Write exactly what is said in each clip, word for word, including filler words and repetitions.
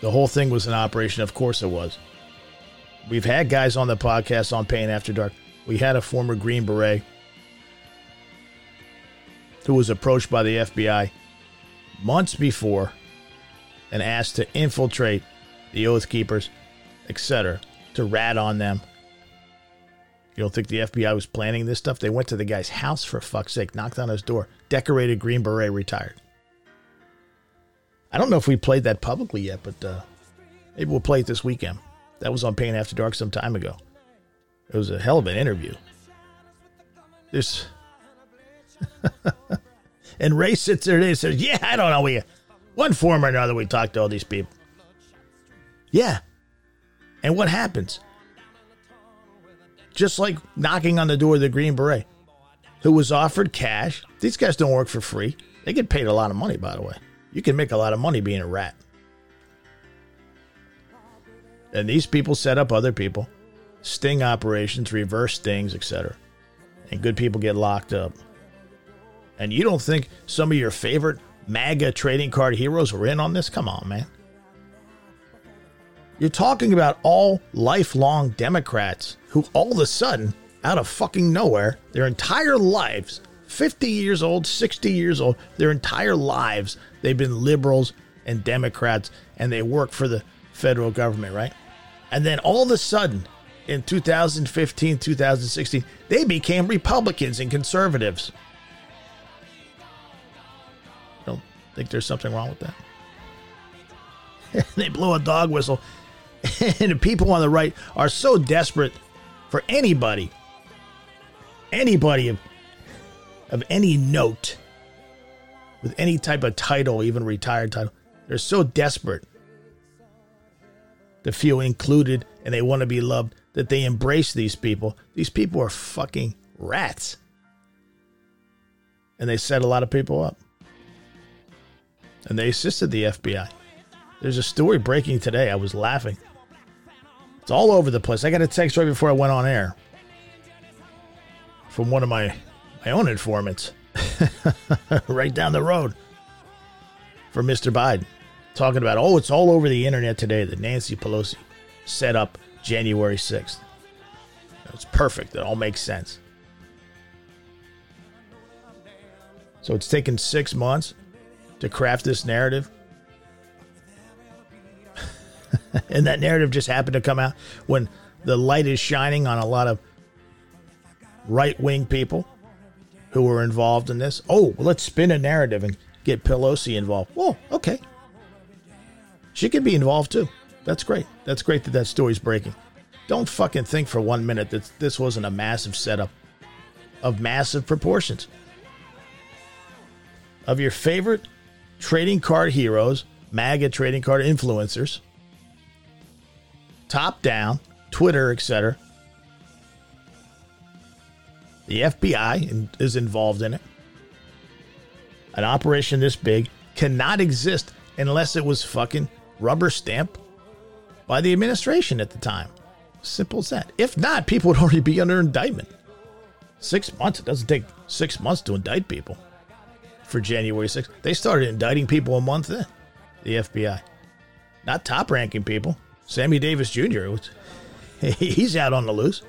The whole thing was an operation. Of course it was. We've had guys on the podcast on Pain After Dark. We had a former Green Beret who was approached by the F B I months before and asked to infiltrate the Oath Keepers, et cetera, to rat on them. You don't think the F B I was planning this stuff? They went to the guy's house, for fuck's sake, knocked on his door, decorated Green Beret, retired. I don't know if we played that publicly yet, but uh, maybe we'll play it this weekend. That was on Pain After Dark some time ago. It was a hell of an interview. There's... and Ray sits there and says, yeah, I don't know. We, one form or another, we talked to all these people. Yeah. And what happens? Just like knocking on the door of the Green Beret, who was offered cash. These guys don't work for free. They get paid a lot of money, by the way. You can make a lot of money being a rat. And these people set up other people, sting operations, reverse stings, et cetera. And good people get locked up. And you don't think some of your favorite MAGA trading card heroes were in on this? Come on, man. You're talking about all lifelong Democrats who all of a sudden, out of fucking nowhere, their entire lives, fifty years old, sixty years old, their entire lives, they've been liberals and Democrats, and they work for the federal government, right? And then all of a sudden, in two thousand fifteen, two thousand sixteen, they became Republicans and conservatives. I don't think there's something wrong with that. They blow a dog whistle, and the people on the right are so desperate for anybody, anybody of, of any note, with any type of title, even retired title. They're so desperate to feel included and they want to be loved that they embrace these people. These people are fucking rats. And they set a lot of people up. And they assisted the F B I. There's a story breaking today. I was laughing. It's all over the place. I got a text right before I went on air from one of my, my own informants right down the road for Mister Biden, talking about, oh, it's all over the internet today that Nancy Pelosi set up January sixth. It's perfect. It all makes sense. So it's taken six months to craft this narrative. And that narrative just happened to come out when the light is shining on a lot of right-wing people who were involved in this. Oh, well, let's spin a narrative and get Pelosi involved. Well, okay. She could be involved too. That's great. That's great that that story's breaking. Don't fucking think for one minute that this wasn't a massive setup of massive proportions. Of your favorite trading card heroes, MAGA trading card influencers, top down, Twitter, et cetera. The F B I is involved in it. An operation this big cannot exist unless it was fucking rubber stamped by the administration at the time. Simple as that. If not, people would already be under indictment. Six months. It doesn't take six months to indict people for January sixth. They started indicting people a month in, the F B I. Not top-ranking people. Sammy Davis Junior Was, he's out on the loose.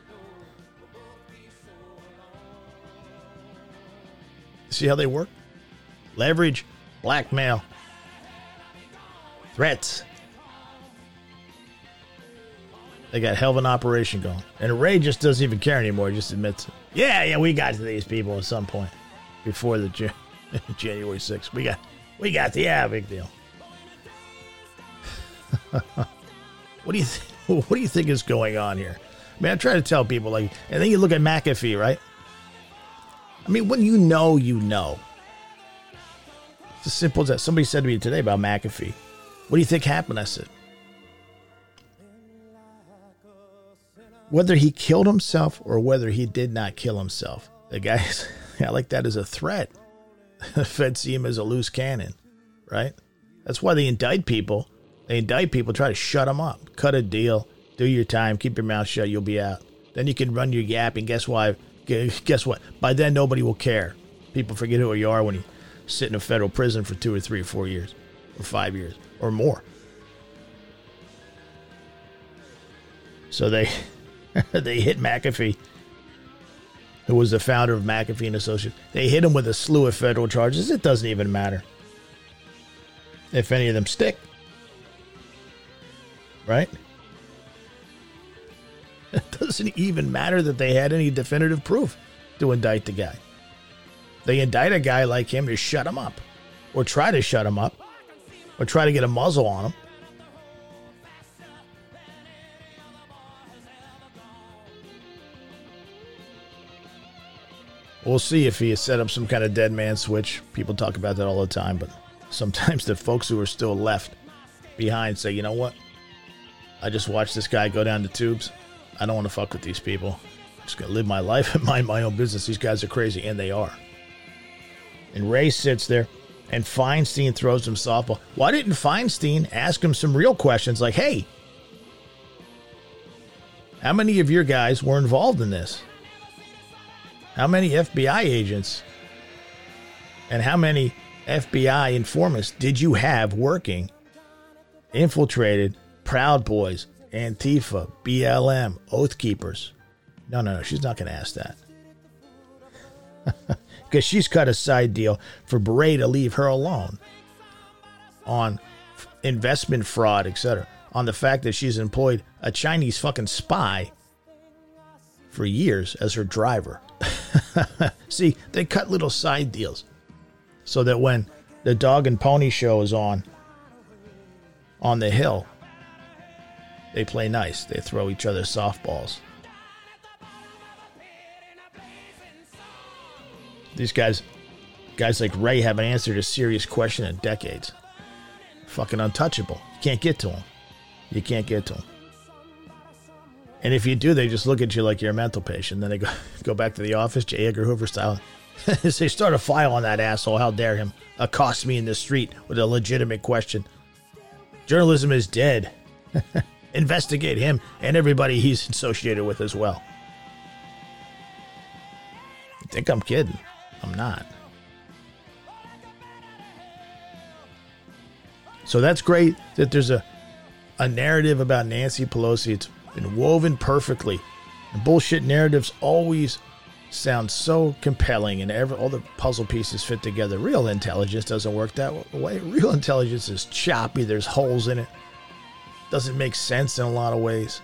See how they work? Leverage, blackmail, threats. They got hell of an operation going. And Ray just doesn't even care anymore. He just admits it. Yeah, yeah, we got to these people at some point before the Jan- January sixth. We got, we got the, yeah, big deal. What do you th- what do you think is going on here? I mean, I try to tell people, like, and then you look at McAfee, right? I mean, when you know, you know. It's as simple as that. Somebody said to me today about McAfee, what do you think happened? I said, whether he killed himself or whether he did not kill himself, the guys, I like that as a threat. The Feds see him as a loose cannon, right? That's why they indict people. They indict people, try to shut them up. Cut a deal, do your time, keep your mouth shut, you'll be out. Then you can run your gap, and guess why? Guess what? By then, nobody will care. People forget who you are when you sit in a federal prison for two or three or four years, or five years, or more. So they they hit McAfee, who was the founder of McAfee and Associates. They hit him with a slew of federal charges. It doesn't even matter if any of them stick. Right? It doesn't even matter that they had any definitive proof to indict the guy. They indict a guy like him to shut him up, or try to shut him up, or try to get a muzzle on him. We'll see if he has set up some kind of dead man switch. People talk about that all the time, but sometimes the folks who are still left behind say, you know what? I just watched this guy go down the tubes. I don't want to fuck with these people. I'm just going to live my life and mind my own business. These guys are crazy, and they are. And Ray sits there, and Feinstein throws him softball. Why didn't Feinstein ask him some real questions like, hey, how many of your guys were involved in this? How many F B I agents and how many F B I informants did you have working, infiltrated Proud Boys, Antifa, B L M, Oath Keepers? No, no, no. She's not going to ask that. Because she's cut a side deal for Beret to leave her alone on investment fraud, et cetera. On the fact that she's employed a Chinese fucking spy for years as her driver. See, they cut little side deals so that when the dog and pony show is on on the Hill, they play nice. They throw each other softballs. These guys, guys like Ray haven't answered a serious question in decades. Fucking untouchable. You can't get to them. You can't get to them. And if you do, they just look at you like you're a mental patient. Then they go go back to the office, J. Edgar Hoover style. They start a file on that asshole. How dare him accost me in the street with a legitimate question. Journalism is dead. Investigate him and everybody he's associated with as well. You think I'm kidding? I'm not. So that's great that there's a, a narrative about Nancy Pelosi. It's been woven perfectly. And bullshit narratives always sound so compelling, and every, all the puzzle pieces fit together. Real intelligence doesn't work that way. Real intelligence is choppy. There's holes in it. Doesn't make sense in a lot of ways.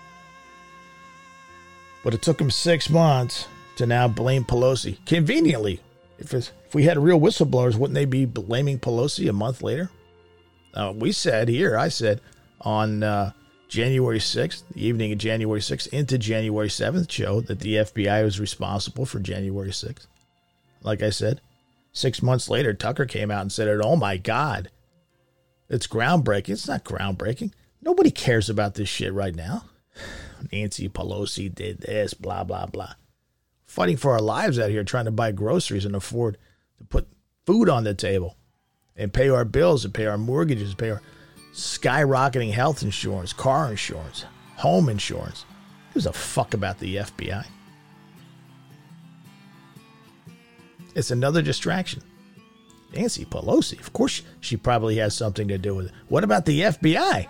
But it took him six months to now blame Pelosi. Conveniently, if, it's, if we had real whistleblowers, wouldn't they be blaming Pelosi a month later? Uh, we said here, I said, on uh, January sixth, the evening of January sixth into January seventh show that the F B I was responsible for January sixth. Like I said, six months later, Tucker came out and said, oh my God, it's groundbreaking. It's not groundbreaking. Nobody cares about this shit right now. Nancy Pelosi did this, blah, blah, blah. Fighting for our lives out here, trying to buy groceries and afford to put food on the table and pay our bills and pay our mortgages, pay our skyrocketing health insurance, car insurance, home insurance. Who gives a fuck about the F B I? It's another distraction. Nancy Pelosi, of course she probably has something to do with it. What about the F B I?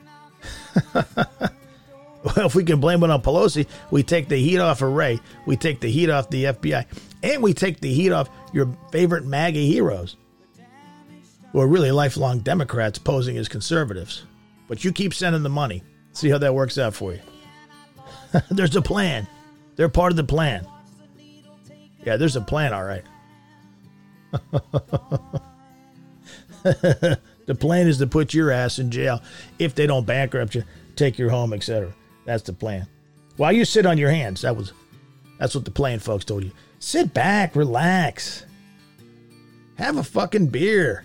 Well, if we can blame it on Pelosi, we take the heat off of Ray, we take the heat off the F B I, and we take the heat off your favorite MAGA heroes, who are really lifelong Democrats posing as conservatives. But you keep sending the money. See how that works out for you. There's a plan. They're part of the plan. Yeah, there's a plan, all right. The plan is to put your ass in jail if they don't bankrupt you, take your home, et cetera. That's the plan. While you sit on your hands, that was that's what the plan folks told you. Sit back, relax. Have a fucking beer.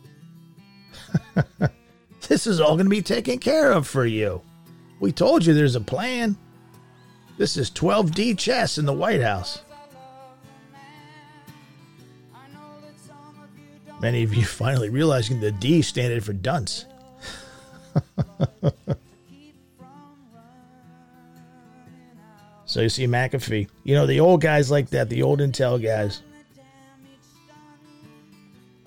This is all going to be taken care of for you. We told you there's a plan. This is twelve D chess in the White House. Many of you finally realizing the D standing for dunce. So you see McAfee. You know, the old guys like that, the old intel guys.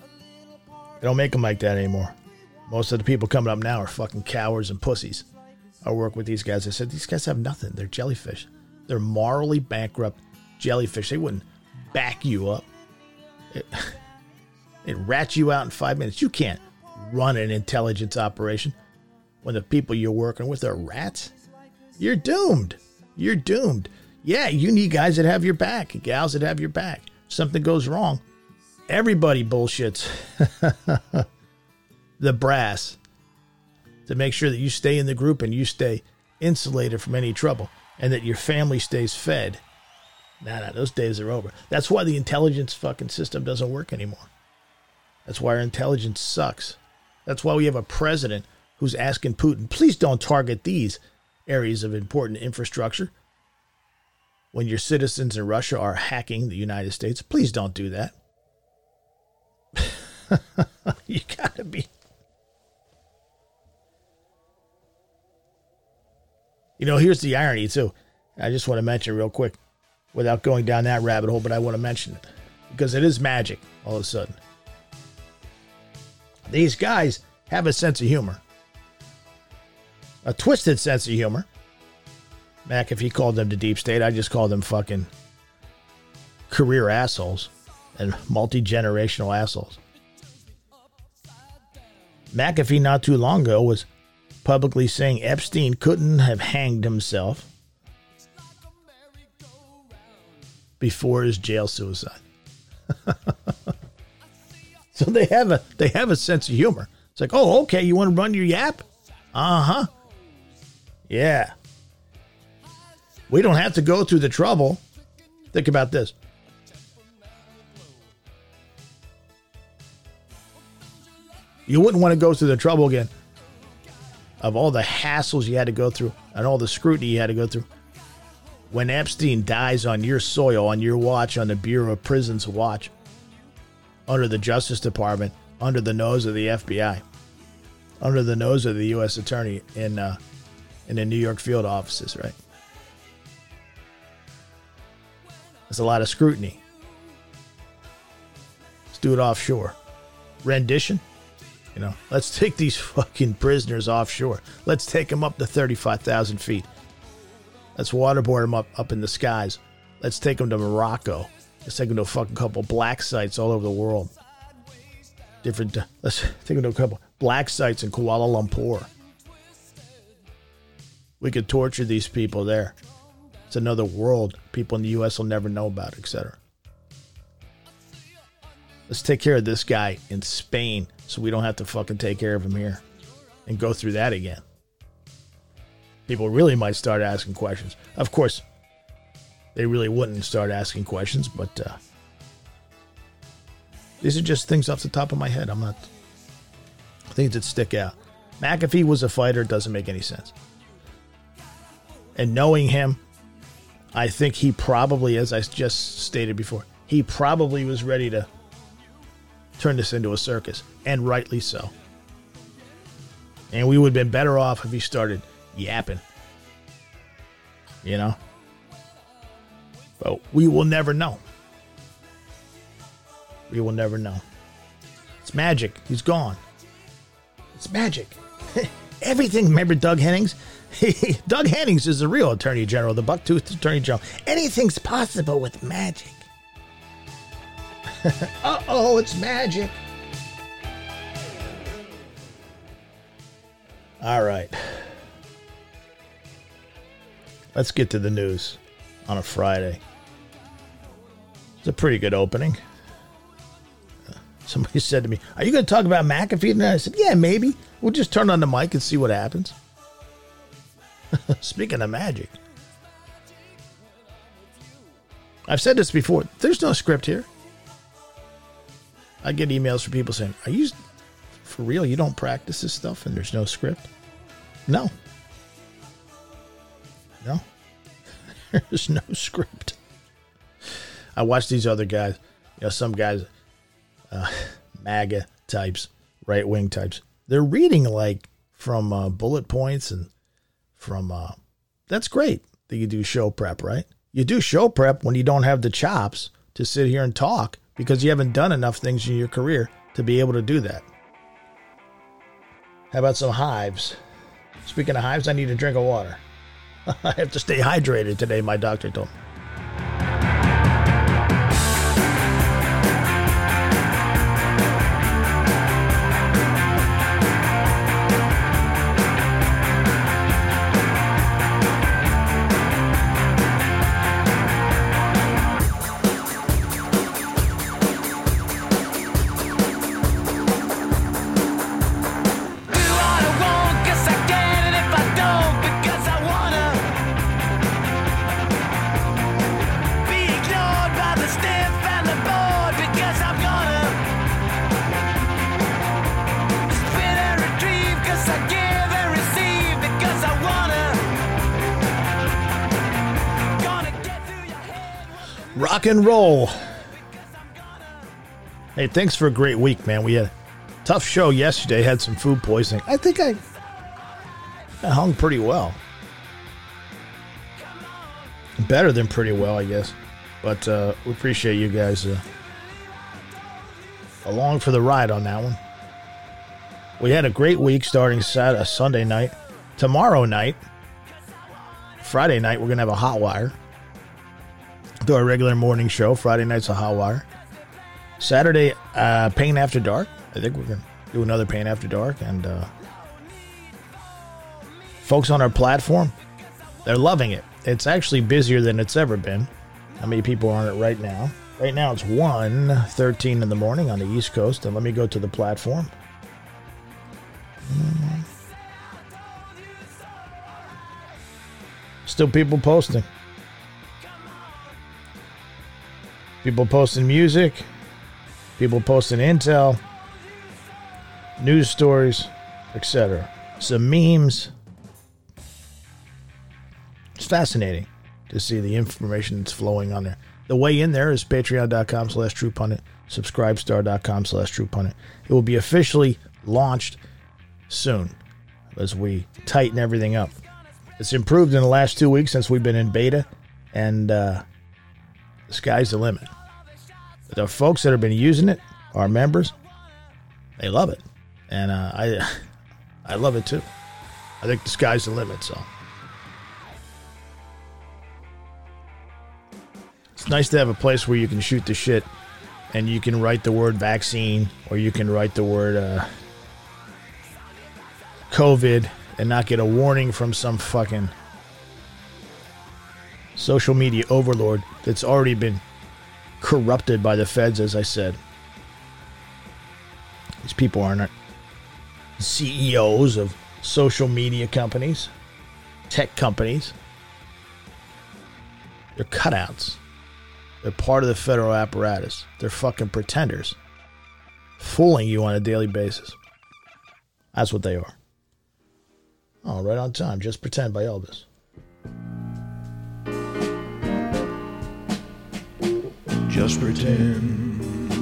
They don't make them like that anymore. Most of the people coming up now are fucking cowards and pussies. I work with these guys. I said, these guys have nothing. They're jellyfish. They're morally bankrupt jellyfish. They wouldn't back you up. It, it rats you out in five minutes. You can't run an intelligence operation when the people you're working with are rats. You're doomed. You're doomed. Yeah, you need guys that have your back, gals that have your back. If something goes wrong, everybody bullshits the brass to make sure that you stay in the group and you stay insulated from any trouble and that your family stays fed. Nah, nah, those days are over. That's why the intelligence fucking system doesn't work anymore. That's why our intelligence sucks. That's why we have a president who's asking Putin, please don't target these areas of important infrastructure. When your citizens in Russia are hacking the United States, please don't do that. You gotta be. You know, here's the irony, too. I just want to mention real quick, without going down that rabbit hole, but I want to mention it. Because it is magic, all of a sudden. These guys have a sense of humor. A twisted sense of humor. McAfee called them the deep state. I just call them fucking career assholes and multi-generational assholes. McAfee not too long ago was publicly saying Epstein couldn't have hanged himself before his jail suicide. So they have a they have a sense of humor. It's like, oh, okay, you want to run your yap? Uh-huh. Yeah. We don't have to go through the trouble. Think about this. You wouldn't want to go through the trouble again of all the hassles you had to go through and all the scrutiny you had to go through. When Epstein dies on your soil, on your watch, on the Bureau of Prisons watch, under the Justice Department, under the nose of the F B I, under the nose of the U S Attorney in uh, in the New York field offices, right? There's a lot of scrutiny. Let's do it offshore. Rendition? You know, let's take these fucking prisoners offshore. Let's take them up to thirty-five thousand feet. Let's waterboard them up, up in the skies. Let's take them to Morocco. Let's take them to a fucking couple black sites all over the world. Different, uh, let's take them to a couple black sites in Kuala Lumpur. We could torture these people there. It's another world people in the U S will never know about, et cetera. Let's take care of this guy in Spain so we don't have to fucking take care of him here and go through that again. People really might start asking questions. Of course, they really wouldn't start asking questions, but uh, these are just things off the top of my head. I'm not... Things that stick out. McAfee was a fighter. Doesn't make any sense. And knowing him, I think he probably, as I just stated before, he probably was ready to turn this into a circus, and rightly so. And we would have been better off if he started yapping. You know? But we will never know. We will never know. It's magic. He's gone. It's magic. Everything. Remember Doug Hennings? Doug Hennings is the real Attorney General, the buck-toothed Attorney General. Anything's possible with magic. Uh-oh, it's magic. All right. Let's get to the news on a Friday. It's a pretty good opening. Somebody said to me, are you going to talk about McAfee tonight? I said, yeah, maybe. We'll just turn on the mic and see what happens. Speaking of magic. I've said this before. There's no script here. I get emails from people saying, are you for real? You don't practice this stuff and there's no script? No. No. There's no script. I watch these other guys. You know, some guys, uh, MAGA types, right-wing types. They're reading like from uh, bullet points and from, uh, that's great that you do show prep, right? You do show prep when you don't have the chops to sit here and talk because you haven't done enough things in your career to be able to do that. How about some hives? Speaking of hives, I need a drink of water. I have to stay hydrated today, my doctor told me. Rock and roll. Hey, thanks for a great week, man. We had a tough show yesterday. Had some food poisoning. I think I, I hung pretty well. Better than pretty well, I guess. But uh, we appreciate you guys uh, along for the ride on that one. We had a great week starting Saturday, Sunday night. Tomorrow night, Friday night, we're going to have a hot wire. Do our regular morning show. Friday night's a hot wire. Saturday, uh, Pain After Dark. I think we're going to do another Pain After Dark. And uh, folks on our platform, they're loving it. It's actually busier than it's ever been. How many people are on it right now? Right now it's one thirteen in the morning on the East Coast. And let me go to the platform. Still people posting. People posting music, people posting intel, news stories, et cetera. Some memes. It's fascinating to see the information that's flowing on there. The way in there is patreon.com slash truepundit, subscribestar.com slash truepundit. It will be officially launched soon as we tighten everything up. It's improved in the last two weeks since we've been in beta, and uh, the sky's the limit. The folks that have been using it, our members, they love it. And uh, I I love it too. I think the sky's the limit, so. It's nice to have a place where you can shoot the shit and you can write the word vaccine or you can write the word uh, COVID and not get a warning from some fucking social media overlord that's already been corrupted by the feds, as I said. These people aren't C E Os of social media companies, tech companies. They're cutouts. They're part of the federal apparatus. They're fucking pretenders, fooling you on a daily basis. That's what they are. Oh, right on time. Just Pretend by Elvis. Just pretend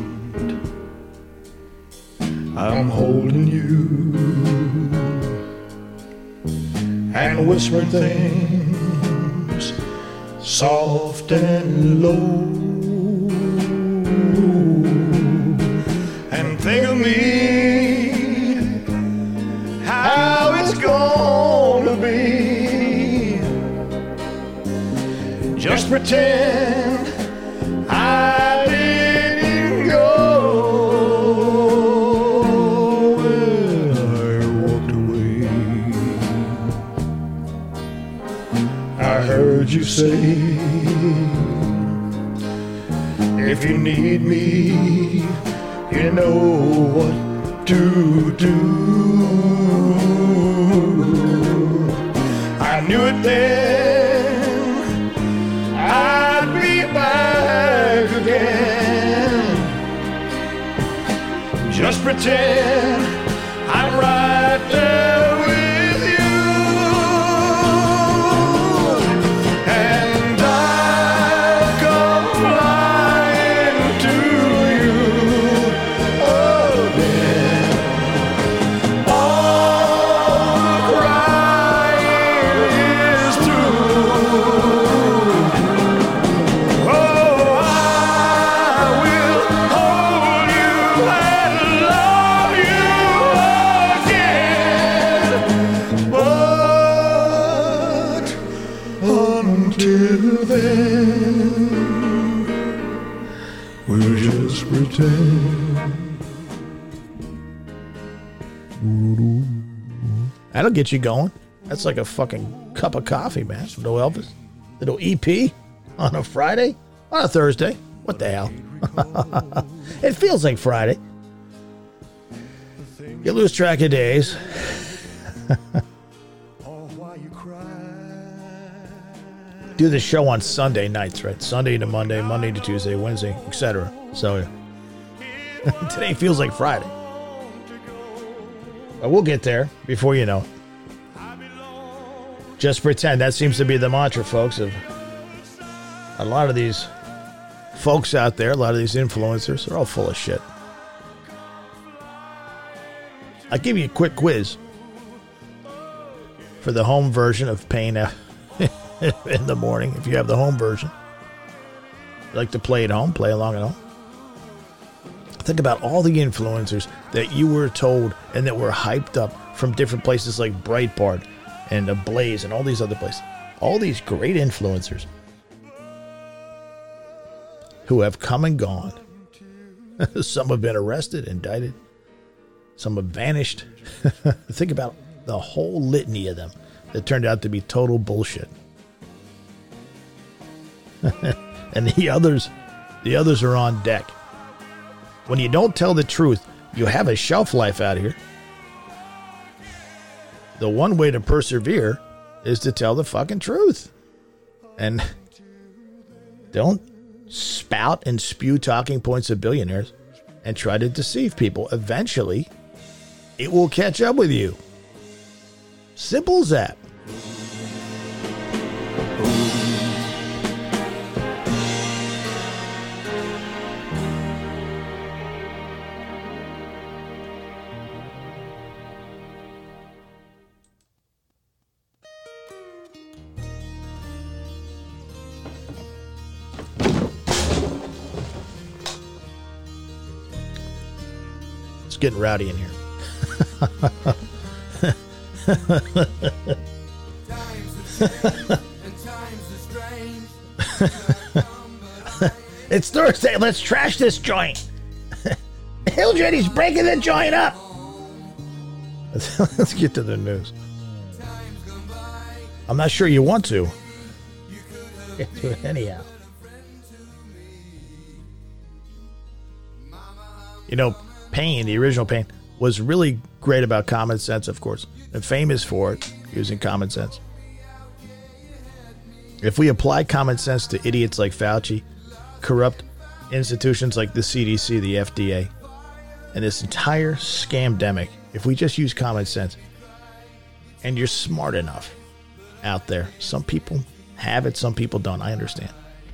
I'm holding you and whisper things soft and low, and think of me, how it's gonna be. Just pretend I didn't go. Well, I walked away. I heard you say, if you need me, you know what to do. I knew it then, I'd be back again. Just pretend I'm right there with you, and I'll come flying to you again. All the crying is through. Oh, I will hold you and love you pretend. That'll get you going. That's like a fucking cup of coffee, man. Little Elvis. Little E P on a Friday? On a Thursday. What the hell? It feels like Friday. You lose track of days. Do the show on Sunday nights, right? Sunday to Monday, Monday to Tuesday, Wednesday, et cetera. So today feels like Friday. But we'll get there before you know. Just pretend. That seems to be the mantra, folks, of a lot of these folks out there, a lot of these influencers. They're all full of shit. I'll give you a quick quiz for the home version of Pain in the Morning. If you have the home version, you like to play at home, play along at home. Think about all the influencers that you were told and that were hyped up from different places like Breitbart and Blaze and all these other places. All these great influencers who have come and gone. Some have been arrested, indicted. Some have vanished. Think about the whole litany of them that turned out to be total bullshit. And the others, the others are on deck. When you don't tell the truth, you have a shelf life out here. The one way to persevere is to tell the fucking truth. And don't spout and spew talking points of billionaires and try to deceive people. Eventually, it will catch up with you. Simple as that. It's getting rowdy in here. It's Thursday. Let's trash this joint. Hildred, breaking the joint up. Let's get to the news. I'm not sure you want to. Get to it anyhow. You know, Pain, the original Pain, was really great about common sense, of course, and famous for it, using common sense. If we apply common sense to idiots like Fauci, corrupt institutions like the C D C, the F D A, and this entire scamdemic, if we just use common sense, and you're smart enough out there, some people have it, some people don't, I understand.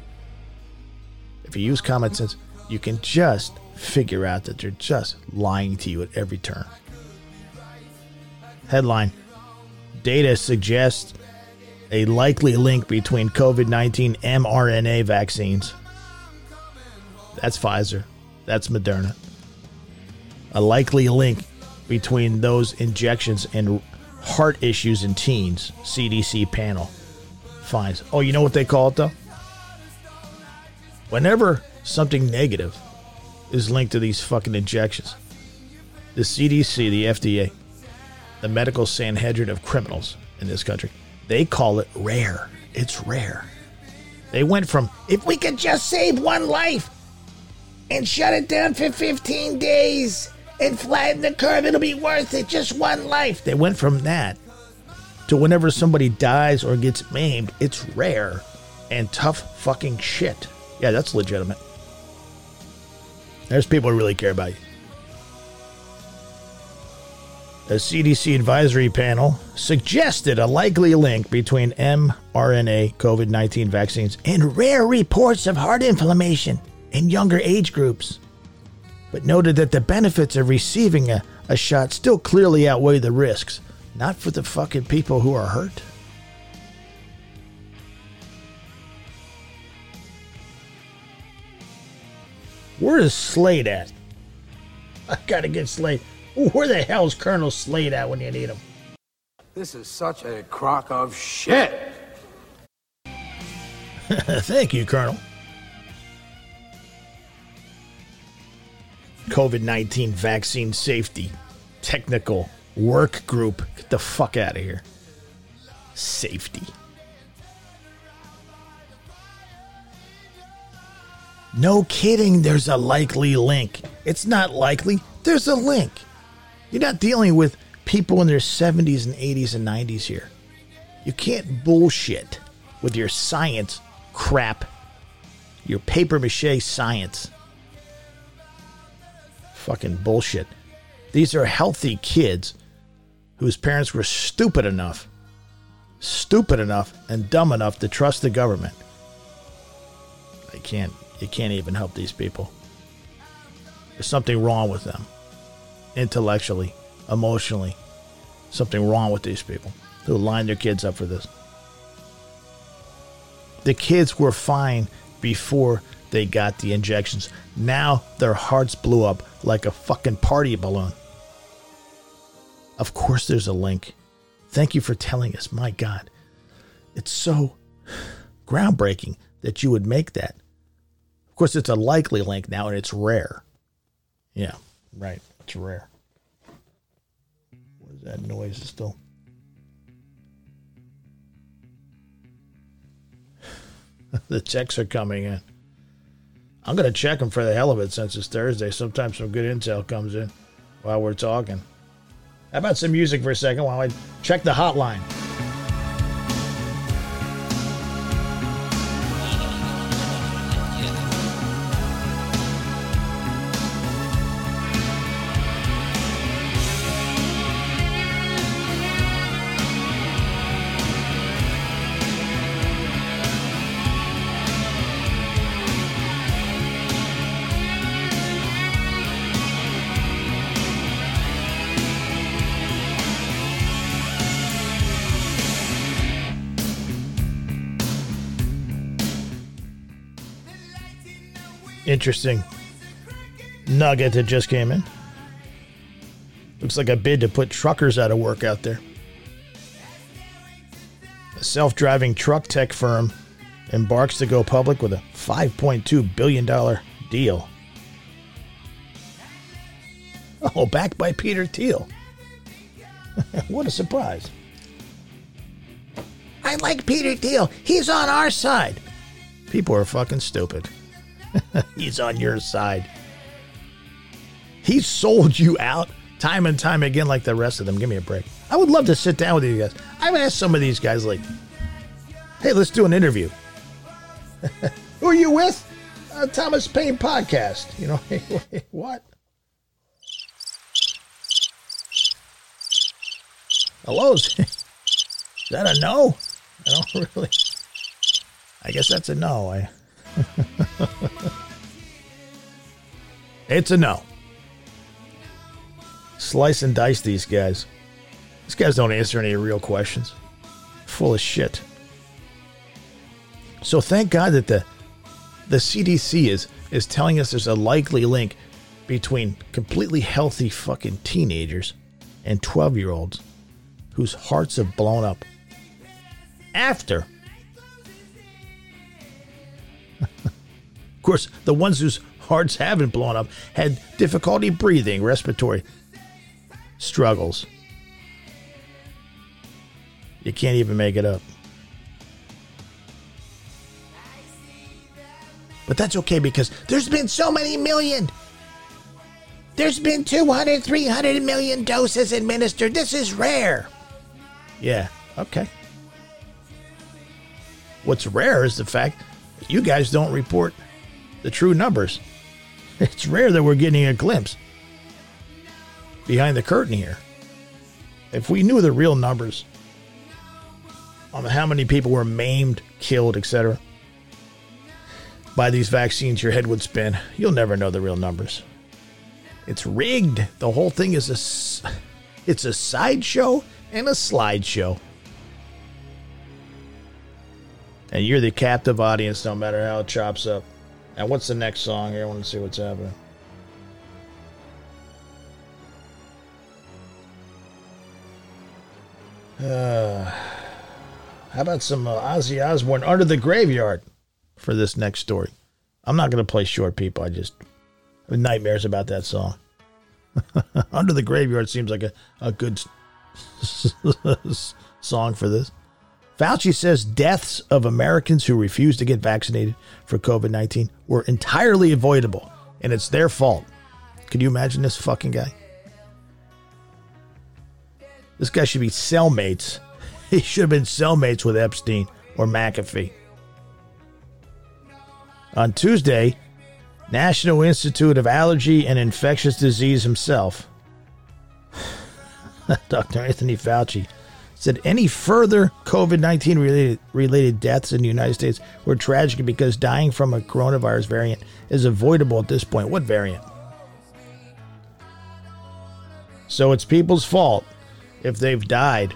If you use common sense, you can just figure out that they're just lying to you at every turn. Headline: data suggests a likely link between COVID nineteen mRNA vaccines. That's Pfizer. That's Moderna. A likely link between those injections and heart issues in teens. C D C panel finds. Oh, you know what they call it, though? Whenever something negative is linked to these fucking injections, the C D C, the F D A, the medical Sanhedrin of criminals in this country, they call it rare. It's rare. They went from, if we could just save one life and shut it down for fifteen days and flatten the curve, it'll be worth it, just one life. They went from that to whenever somebody dies or gets maimed, it's rare and tough fucking shit. Yeah, that's legitimate. There's people who really care about you. The C D C advisory panel suggested a likely link between mRNA COVID nineteen vaccines and rare reports of heart inflammation in younger age groups, but noted that the benefits of receiving a, a shot still clearly outweigh the risks, not for the fucking people who are hurt. Where is Slade at? I gotta get Slade. Where the hell's Colonel Slade at when you need him? This is such a crock of shit. Thank you, Colonel. COVID nineteen vaccine safety technical work group. Get the fuck out of here. Safety. No kidding, there's a likely link. It's not likely, there's a link. You're not dealing with people in their seventies and eighties and nineties here. You can't bullshit with your science crap. Your paper mache science. Fucking bullshit. These are healthy kids whose parents were stupid enough, stupid enough and dumb enough to trust the government. I can't, you can't even help these people. There's something wrong with them. Intellectually, emotionally. Something wrong with these people who line their kids up for this. The kids were fine before they got the injections. Now their hearts blew up like a fucking party balloon. Of course there's a link. Thank you for telling us. My God. It's so groundbreaking that you would make that. Of course, it's a likely link now, and it's rare. Yeah, right. It's rare. What is that noise still? The checks are coming in. I'm going to check them for the hell of it since it's Thursday. Sometimes some good intel comes in while we're talking. How about some music for a second while I check the hotline? Interesting nugget that just came in. Looks like a bid to put truckers out of work out there. A self-driving truck tech firm embarks to go public with a five point two billion dollars deal. Oh, backed by Peter Thiel. What a surprise. I like Peter Thiel. He's on our side. People are fucking stupid. He's on your side. He sold you out time and time again like the rest of them. Give me a break. I would love to sit down with you guys. I've asked some of these guys, like, hey, let's do an interview. Who are you with? Uh, Thomas Paine Podcast. You know, what? Hello? Is that a no? I don't really. I guess that's a no. I. It's a no. Slice and dice these guys. These guys don't answer any real questions. Full of shit. So thank God that the the C D C is is telling us there's a likely link between completely healthy fucking teenagers and twelve-year-olds whose hearts have blown up after. Of course, the ones whose hearts haven't blown up had difficulty breathing, respiratory struggles. You can't even make it up. But that's okay because there's been so many million. There's been two hundred, three hundred million doses administered. This is rare. Yeah, okay. What's rare is the fact that you guys don't report the true numbers. It's rare that we're getting a glimpse behind the curtain here. If we knew the real numbers on how many people were maimed, killed, et cetera by these vaccines, your head would spin. You'll never know the real numbers. It's rigged. The whole thing is a, it's a sideshow and a slideshow. And you're the captive audience no matter how it chops up. Now, what's the next song here? I want to see what's happening. Uh, how about some uh, Ozzy Osbourne, Under the Graveyard, for this next story? I'm not going to play short, people. I just, I have nightmares about that song. Under the Graveyard seems like a, a good song for this. Fauci says deaths of Americans who refused to get vaccinated for COVID nineteen were entirely avoidable, and it's their fault. Can you imagine this fucking guy? This guy should be cellmates. He should have been cellmates with Epstein or McAfee. On Tuesday, National Institute of Allergy and Infectious Disease himself, Doctor Anthony Fauci, said any further COVID nineteen related, related deaths in the United States were tragic because dying from a coronavirus variant is avoidable at this point. What variant? So it's people's fault if they've died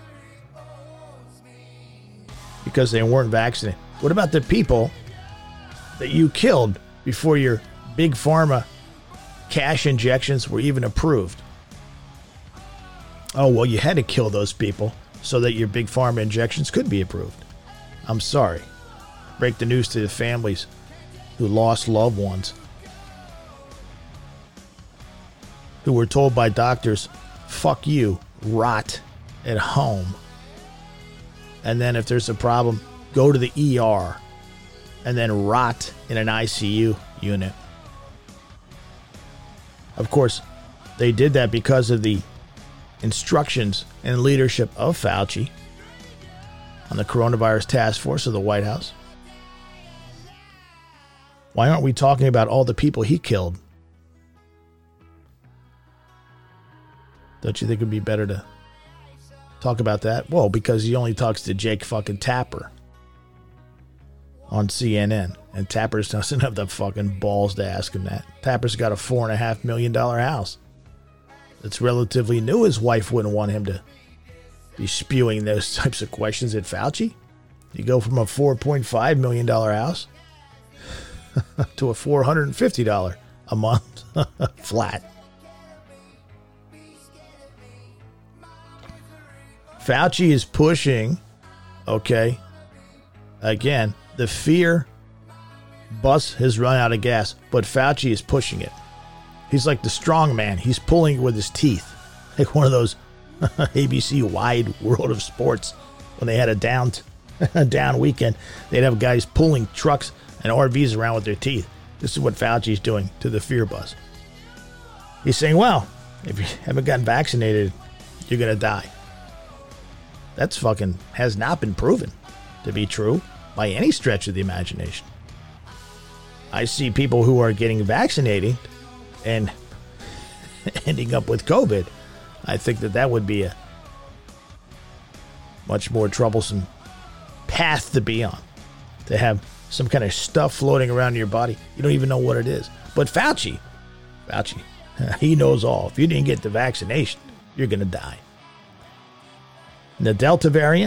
because they weren't vaccinated. What about the people that you killed before your big pharma cash injections were even approved? Oh, well, you had to kill those people so that your big pharma injections could be approved. I'm sorry. Break the news to the families who lost loved ones, who were told by doctors, fuck you, rot at home. And then if there's a problem, go to the E R and then rot in an I C U unit. Of course, they did that because of the instructions and leadership of Fauci on the coronavirus task force of the White House. Why aren't we talking about all the people he killed? Don't you think it would be better to talk about that? Well, because he only talks to Jake fucking Tapper on C N N, and Tapper doesn't have the fucking balls to ask him that. Tapper's got a four and a half million dollar house. It's relatively new. His wife wouldn't want him to be spewing those types of questions at Fauci. You go from a four point five million dollar house to a four hundred fifty dollars a month flat. Fauci is pushing, okay, again, the fear bus has run out of gas, but Fauci is pushing it. He's like the strong man. He's pulling it with his teeth. Like one of those A B C Wide World of Sports when they had a down, a down weekend. They'd have guys pulling trucks and R Vs around with their teeth. This is what Fauci's doing to the fear bus. He's saying, well, if you haven't gotten vaccinated, you're going to die. That's fucking has not been proven to be true by any stretch of the imagination. I see people who are getting vaccinated and ending up with COVID. I think that that would be a much more troublesome path to be on. To have some kind of stuff floating around in your body. You don't even know what it is. But Fauci, Fauci, he knows all. If you didn't get the vaccination, you're going to die. And the Delta variant,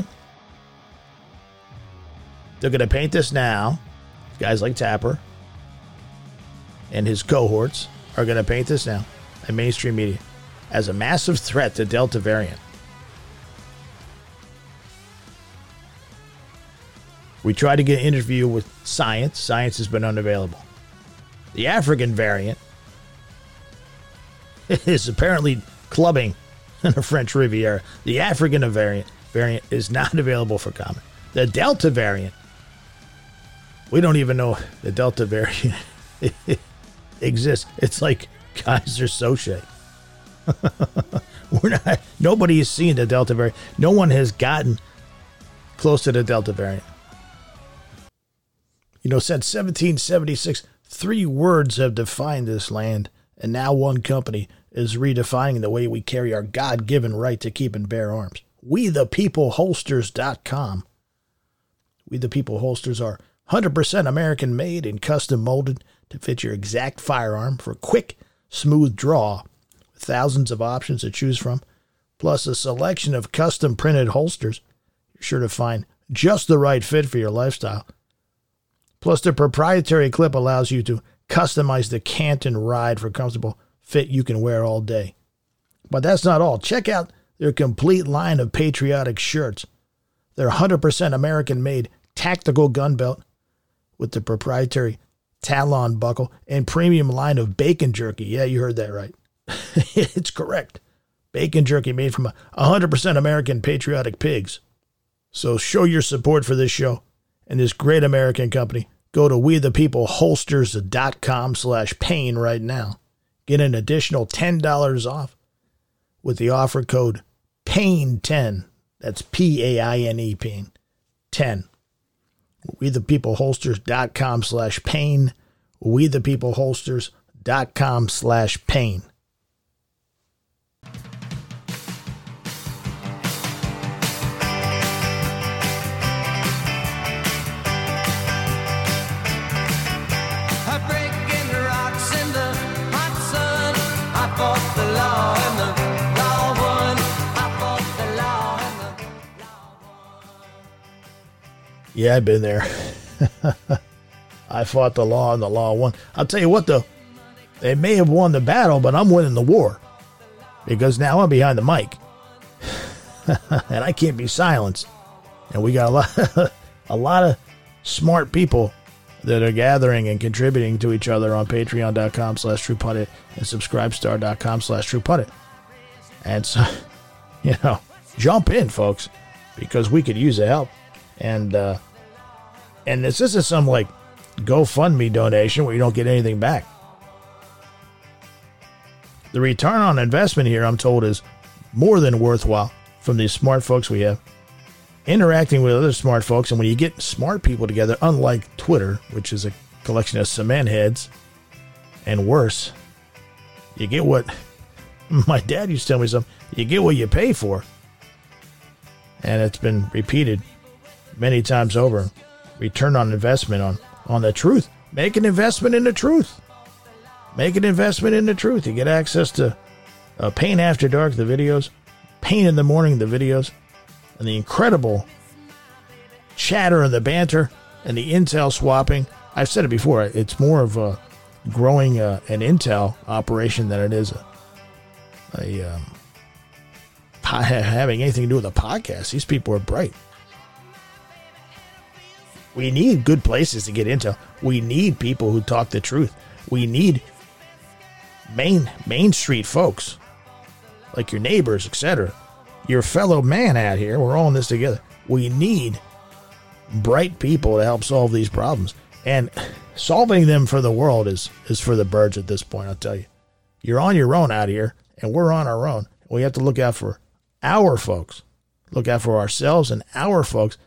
they're going to paint this now. Guys like Tapper and his cohorts are going to paint this now in mainstream media as a massive threat to Delta variant. We tried to get an interview with Science. Science has been unavailable. The African variant is apparently clubbing in the French Riviera. The African variant variant is not available for comment. The Delta variant, we don't even know the Delta variant exists. It's like Kaiser Soze. We're not. Nobody has seen the Delta variant. No one has gotten close to the Delta variant. You know, since seventeen seventy-six, three words have defined this land, and now one company is redefining the way we carry our God-given right to keep and bear arms. We the People Holsters dot com. We the People Holsters are one hundred percent American-made and custom-molded to fit your exact firearm for a quick, smooth draw with thousands of options to choose from, plus a selection of custom-printed holsters. You're sure to find just the right fit for your lifestyle. Plus, the proprietary clip allows you to customize the Canton ride for comfortable fit you can wear all day. But that's not all. Check out their complete line of patriotic shirts. Their one hundred percent American-made tactical gun belt with the proprietary Talon buckle, and premium line of bacon jerky. Yeah, you heard that right. It's correct. Bacon jerky made from one hundred percent American patriotic pigs. So show your support for this show and this great American company. Go to we the people holsters dot com slash pain right now. Get an additional ten dollars off with the offer code pain ten. That's P A I N E, pain ten. we the people holsters dot com slash pain. we the people holsters dot com slash pain. Yeah, I've been there. I fought the law and the law won. I'll tell you what, though. They may have won the battle, but I'm winning the war. Because now I'm behind the mic. And I can't be silenced. And we got a lot, a lot of smart people that are gathering and contributing to each other on patreon dot com slash true pundit and subscribestar dot com slash true pundit. And so, you know, jump in, folks, because we could use the help. And, uh, and this isn't some like GoFundMe donation where you don't get anything back. The return on investment here, I'm told, is more than worthwhile from these smart folks we have. Interacting with other smart folks, and when you get smart people together, unlike Twitter, which is a collection of cement heads, and worse, you get what my dad used to tell me something, you get what you pay for. And it's been repeated many times over. Return on investment on, on the truth. Make an investment in the truth. Make an investment in the truth. You get access to uh, Pain After Dark, the videos, Pain in the Morning, the videos, and the incredible chatter and the banter and the intel swapping. I've said it before. It's more of a growing uh, an intel operation than it is a, a um, po- having anything to do with a podcast. These people are bright. We need good places to get intel. We need people who talk the truth. We need main Main Street folks, like your neighbors, et cetera. Your fellow man out here. We're all in this together. We need bright people to help solve these problems. And solving them for the world is, is for the birds at this point, I'll tell you. You're on your own out here, and we're on our own. We have to look out for our folks. Look out for ourselves and our folks.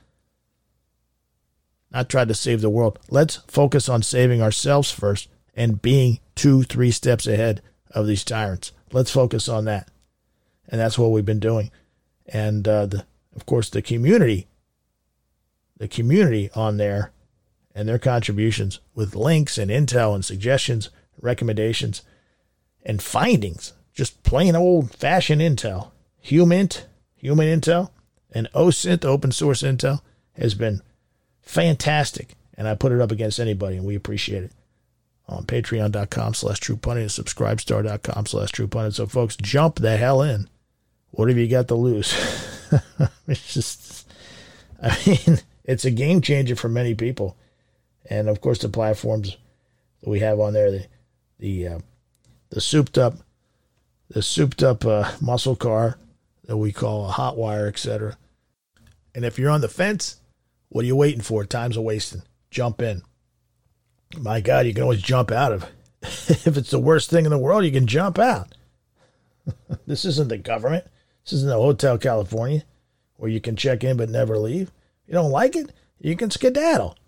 Not try to save the world. Let's focus on saving ourselves first and being two, three steps ahead of these tyrants. Let's focus on that. And that's what we've been doing. And, uh, the, of course, the community, the community on there and their contributions with links and intel and suggestions, recommendations, and findings. Just plain old-fashioned intel. Humint, human intel, and O S I N T, open source intel, has been fantastic, and I put it up against anybody, and we appreciate it. On patreon dot com slash true pundit and subscribestar dot com slash true pundit. So, folks, jump the hell in. What have you got to lose? It's just, I mean, it's a game changer for many people. And, of course, the platforms that we have on there, the the uh, the souped up, the souped up uh, muscle car that we call a hot wire, et cetera. And if you're on the fence, what are you waiting for? Time's a wasting. Jump in. My God, you can always jump out of it. If it's the worst thing in the world, you can jump out. This isn't the government. This isn't the Hotel California where you can check in but never leave. You don't like it? You can skedaddle.